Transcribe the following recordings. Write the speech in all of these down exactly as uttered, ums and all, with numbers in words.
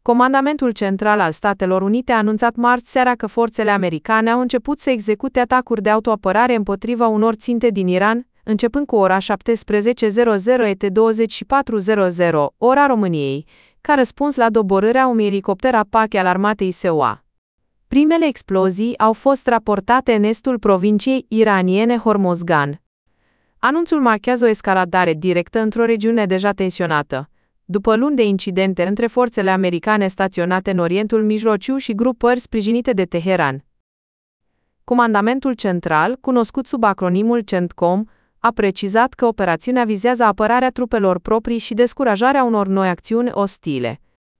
Comandamentul Central al Statelor Unite a anunțat marți seara că forțele americane au început să execute atacuri de autoapărare împotriva unor ținte din Iran, începând cu ora șaptesprezece E T douăzeci și patru, ora României, ca răspuns la doborârea unui elicopter Apache al armatei S U A. Primele explozii au fost raportate în estul provinciei iraniene Hormozgan. Anunțul marchează o escaladare directă într-o regiune deja tensionată, după luni de incidente între forțele americane staționate în Orientul Mijlociu și grupări sprijinite de Teheran. Comandamentul Central, cunoscut sub acronimul CENTCOM, a precizat că operațiunea vizează apărarea trupelor proprii și descurajarea unor noi acțiuni ostile.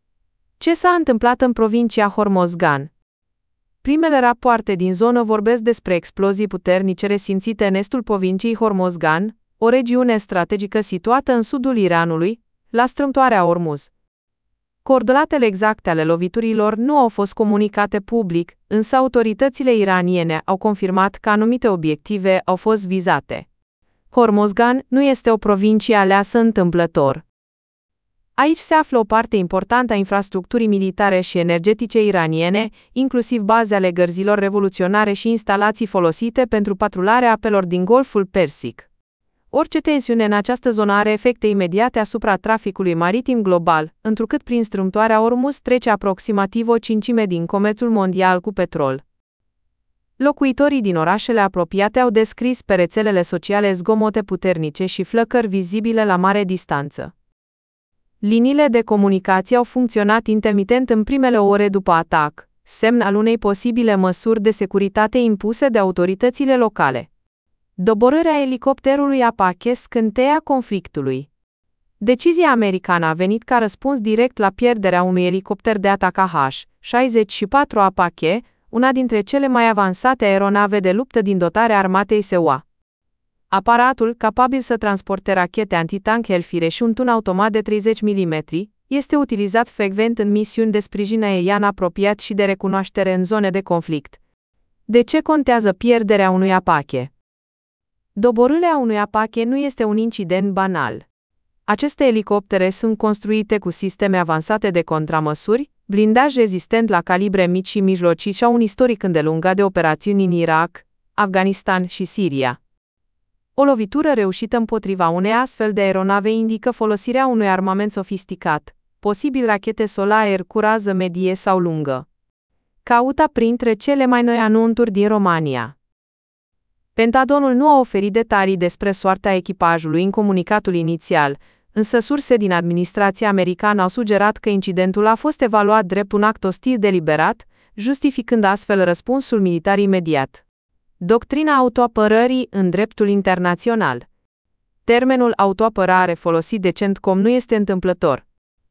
Ce s-a întâmplat în provincia Hormozgan? Primele rapoarte din zonă vorbesc despre explozii puternice resimțite în estul provinciei Hormozgan, o regiune strategică situată în sudul Iranului, la strâmtoarea Ormuz. Coordonatele exacte ale loviturilor nu au fost comunicate public, însă autoritățile iraniene au confirmat că anumite obiective au fost vizate. Hormozgan nu este o provincie aleasă întâmplător. Aici se află o parte importantă a infrastructurii militare și energetice iraniene, inclusiv baze ale gărzilor revoluționare și instalații folosite pentru patrularea apelor din Golful Persic. Orice tensiune în această zonă are efecte imediate asupra traficului maritim global, întrucât prin strâmtoarea Ormuz trece aproximativ o cincime din comerțul mondial cu petrol. Locuitorii din orașele apropiate au descris pe rețelele sociale zgomote puternice și flăcări vizibile la mare distanță. Liniile de comunicație au funcționat intermitent în primele ore după atac, semn al unei posibile măsuri de securitate impuse de autoritățile locale. Doborârea elicopterului Apache scânteia conflictului. Decizia americană a venit ca răspuns direct la pierderea unui elicopter de atac H șaizeci și patru Apache, una dintre cele mai avansate aeronave de luptă din dotarea armatei S U A. Aparatul, capabil să transporte rachete antitank Hellfire și un tun automat de treizeci milimetri, este utilizat frecvent în misiuni de sprijin aerian apropiat și de recunoaștere în zone de conflict. De ce contează pierderea unui Apache? Doborârea unui Apache nu este un incident banal. Aceste elicoptere sunt construite cu sisteme avansate de contramăsuri, blindaj rezistent la calibre mici și mijlocii și au un istoric îndelungat de operațiuni în Irak, Afganistan și Siria. O lovitură reușită împotriva unei astfel de aeronave indică folosirea unui armament sofisticat, posibil rachete sol-aer cu rază medie sau lungă. Caută printre cele mai noi anunțuri din România. Pentagonul nu a oferit detalii despre soarta echipajului în comunicatul inițial, însă surse din administrația americană au sugerat că incidentul a fost evaluat drept un act ostil deliberat, justificând astfel răspunsul militar imediat. Doctrina autoapărării în dreptul internațional. Termenul autoapărare folosit de CENTCOM nu este întâmplător.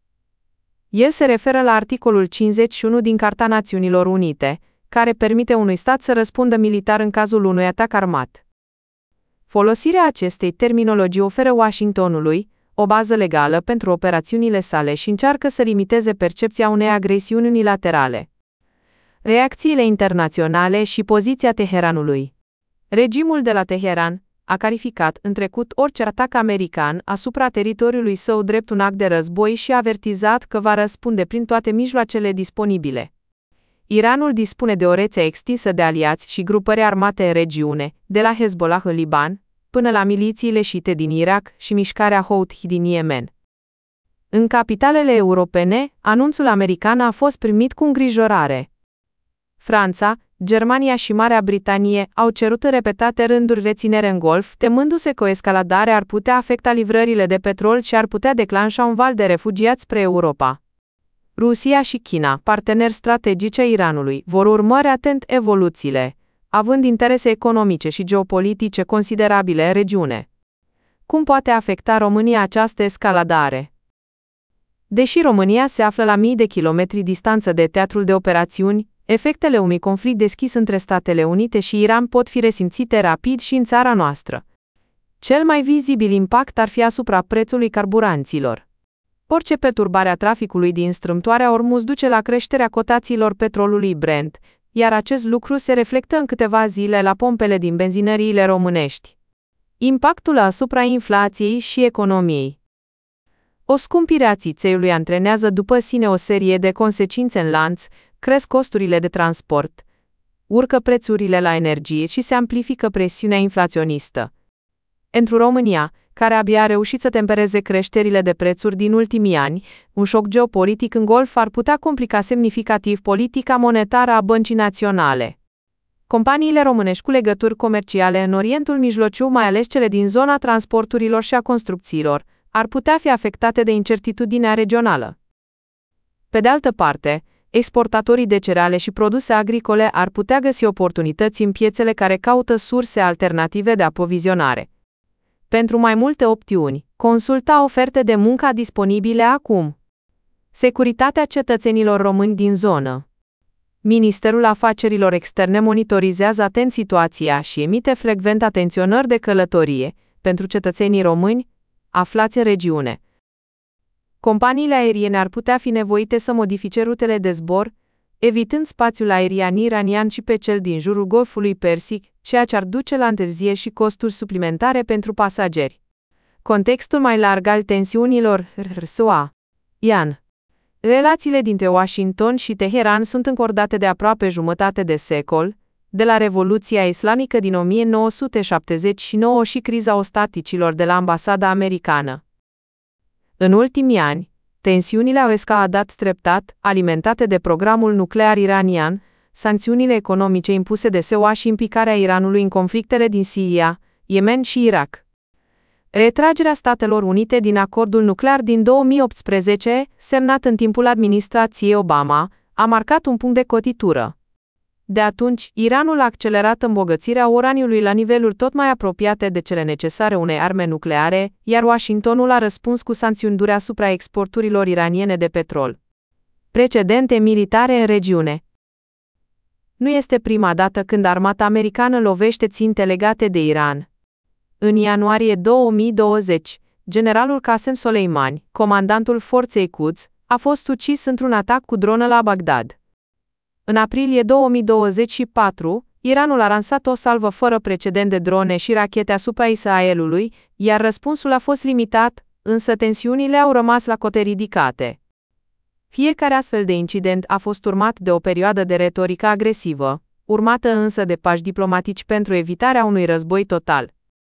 El se referă la articolul cincizeci și unu din Carta Națiunilor Unite, care permite unui stat să răspundă militar în cazul unui atac armat. Folosirea acestei terminologii oferă Washingtonului o bază legală pentru operațiunile sale și încearcă să limiteze percepția unei agresiuni unilaterale. Reacțiile internaționale și poziția Teheranului. Regimul de la Teheran a calificat în trecut orice atac american asupra teritoriului său drept un act de război și a avertizat că va răspunde prin toate mijloacele disponibile. Iranul dispune de o rețea extinsă de aliați și grupări armate în regiune, de la Hezbollah în Liban, până la milițiile șiite din Irak și mișcarea Houthi din Yemen. În capitalele europene, anunțul american a fost primit cu îngrijorare. Franța, Germania și Marea Britanie au cerut în repetate rânduri reținere în Golf, temându-se că o escaladare ar putea afecta livrările de petrol și ar putea declanșa un val de refugiați spre Europa. Rusia și China, parteneri strategici ai Iranului, vor urmări atent evoluțiile, având interese economice și geopolitice considerabile în regiune. Cum poate afecta România această escaladare? Deși România se află la mii de kilometri distanță de teatrul de operațiuni, efectele unui conflict deschis între Statele Unite și Iran pot fi resimțite rapid și în țara noastră. Cel mai vizibil impact ar fi asupra prețului carburanților. Orice perturbare a traficului din strâmtoarea Ormuz duce la creșterea cotațiilor petrolului Brent, iar acest lucru se reflectă în câteva zile la pompele din benzinăriile românești. Impactul asupra inflației și economiei. O scumpire a țițeiului antrenează după sine o serie de consecințe în lanț, cresc costurile de transport, urcă prețurile la energie și se amplifică presiunea inflaționistă. Pentru România, care abia a reușit să tempereze creșterile de prețuri din ultimii ani, un șoc geopolitic în Golf ar putea complica semnificativ politica monetară a Băncii Naționale. Companiile românești cu legături comerciale în Orientul Mijlociu, mai ales cele din zona transporturilor și a construcțiilor, ar putea fi afectate de incertitudinea regională. Pe de altă parte, exportatorii de cereale și produse agricole ar putea găsi oportunități în piețele care caută surse alternative de aprovizionare. Pentru mai multe opțiuni, consulta oferte de muncă disponibile acum. Securitatea cetățenilor români din zonă. Ministerul Afacerilor Externe monitorizează atent situația și emite frecvent atenționări de călătorie pentru cetățenii români aflați în regiune. Companiile aeriene ar putea fi nevoite să modifice rutele de zbor, evitând spațiul aerian iranian și pe cel din jurul Golfului Persic, ceea ce ar duce la întârzieri și costuri suplimentare pentru pasageri. Contextul mai larg al tensiunilor R S U A. Ian. Relațiile dintre Washington și Teheran sunt încordate de aproape jumătate de secol, de la Revoluția Islamică din o mie nouă sute șaptezeci și nouă și criza ostaticilor de la ambasada americană. În ultimii ani, tensiunile au escaladat treptat, alimentate de programul nuclear iranian, sancțiunile economice impuse de S U A și implicarea Iranului în conflictele din Siria, Yemen și Irak. Retragerea Statelor Unite din acordul nuclear din două mii optsprezece, semnat în timpul administrației Obama, a marcat un punct de cotitură. De atunci, Iranul a accelerat îmbogățirea uraniului la niveluri tot mai apropiate de cele necesare unei arme nucleare, iar Washingtonul a răspuns cu sancțiuni dure asupra exporturilor iraniene de petrol. Precedente militare în regiune. Nu este prima dată când armata americană lovește ținte legate de Iran. În ianuarie două mii douăzeci, generalul Qasem Soleimani, comandantul forței Quds, a fost ucis într-un atac cu dronă la Bagdad. În aprilie două mii douăzeci și patru, Iranul a lansat o salvă fără precedent de drone și rachete asupra Israelului, iar răspunsul a fost limitat, însă tensiunile au rămas la cote ridicate. Fiecare astfel de incident a fost urmat de o perioadă de retorică agresivă, urmată însă de pași diplomatici pentru evitarea unui război total.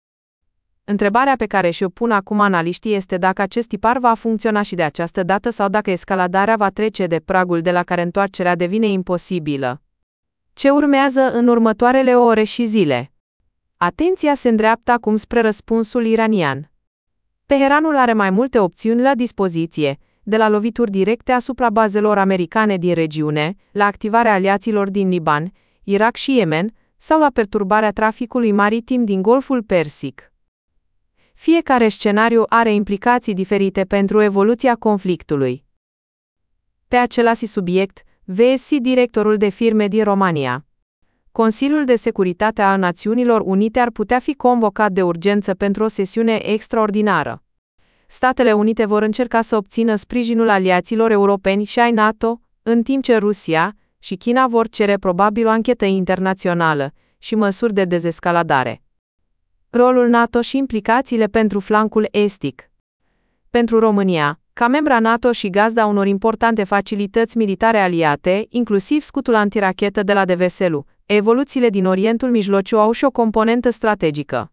Întrebarea pe care și-o pun acum analiștii este dacă acest tipar va funcționa și de această dată sau dacă escaladarea va trece de pragul de la care întoarcerea devine imposibilă. Ce urmează în următoarele ore și zile? Atenția se îndreaptă acum spre răspunsul iranian. Teheranul are mai multe opțiuni la dispoziție, de la lovituri directe asupra bazelor americane din regiune, la activarea aliaților din Liban, Irak și Yemen, sau la perturbarea traficului maritim din Golful Persic. Fiecare scenariu are implicații diferite pentru evoluția conflictului. Pe același subiect, V S C, directorul de firme din România. Consiliul de Securitate al Națiunilor Unite ar putea fi convocat de urgență pentru o sesiune extraordinară. Statele Unite vor încerca să obțină sprijinul aliaților europeni și ai NATO, în timp ce Rusia și China vor cere probabil o anchetă internațională și măsuri de dezescaladare. Rolul NATO și implicațiile pentru flancul estic. Pentru România, ca membra NATO și gazda unor importante facilități militare aliate, inclusiv scutul antirachetă de la D V S L U, evoluțiile din Orientul Mijlociu au și o componentă strategică.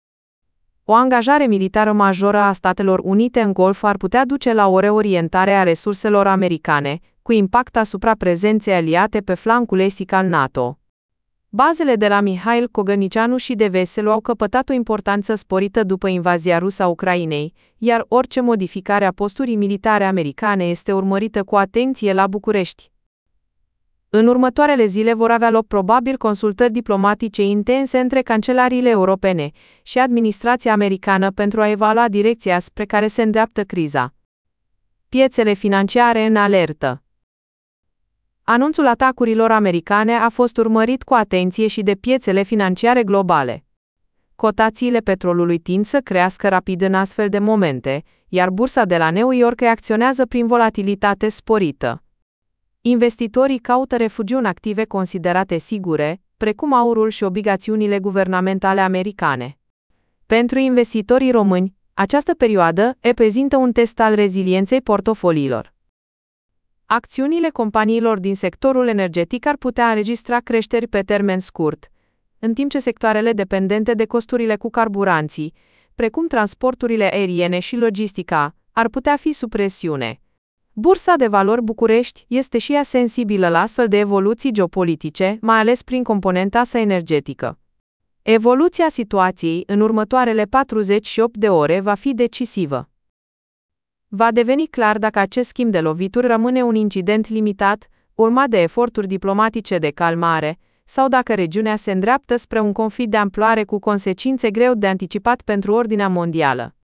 O angajare militară majoră a Statelor Unite în Golf ar putea duce la o reorientare a resurselor americane, cu impact asupra prezenței aliate pe flancul estic al NATO. Bazele de la Mihail Cogălnicianu și D V S L U au căpătat o importanță sporită după invazia rusă a Ucrainei, iar orice modificare a posturii militare americane este urmărită cu atenție la București. În următoarele zile vor avea loc probabil consultări diplomatice intense între cancelariile europene și administrația americană pentru a evalua direcția spre care se îndreaptă criza. Piețele financiare în alertă. Anunțul atacurilor americane a fost urmărit cu atenție și de piețele financiare globale. Cotațiile petrolului tind să crească rapid în astfel de momente, iar bursa de la New York reacționează prin volatilitate sporită. Investitorii caută refugiu în active considerate sigure, precum aurul și obligațiunile guvernamentale americane. Pentru investitorii români, Această perioadă reprezintă un test al rezilienței portofoliilor. Acțiunile companiilor din sectorul energetic ar putea înregistra creșteri pe termen scurt, în timp ce sectoarele dependente de costurile cu carburanții, precum transporturile aeriene și logistica, ar putea fi sub presiune. Bursa de Valori București este și ea sensibilă la astfel de evoluții geopolitice, mai ales prin componenta sa energetică. Evoluția situației în următoarele patruzeci și opt de ore va fi decisivă. Va deveni clar dacă acest schimb de lovituri rămâne un incident limitat, urmat de eforturi diplomatice de calmare, sau dacă regiunea se îndreaptă spre un conflict de amploare cu consecințe greu de anticipat pentru ordinea mondială.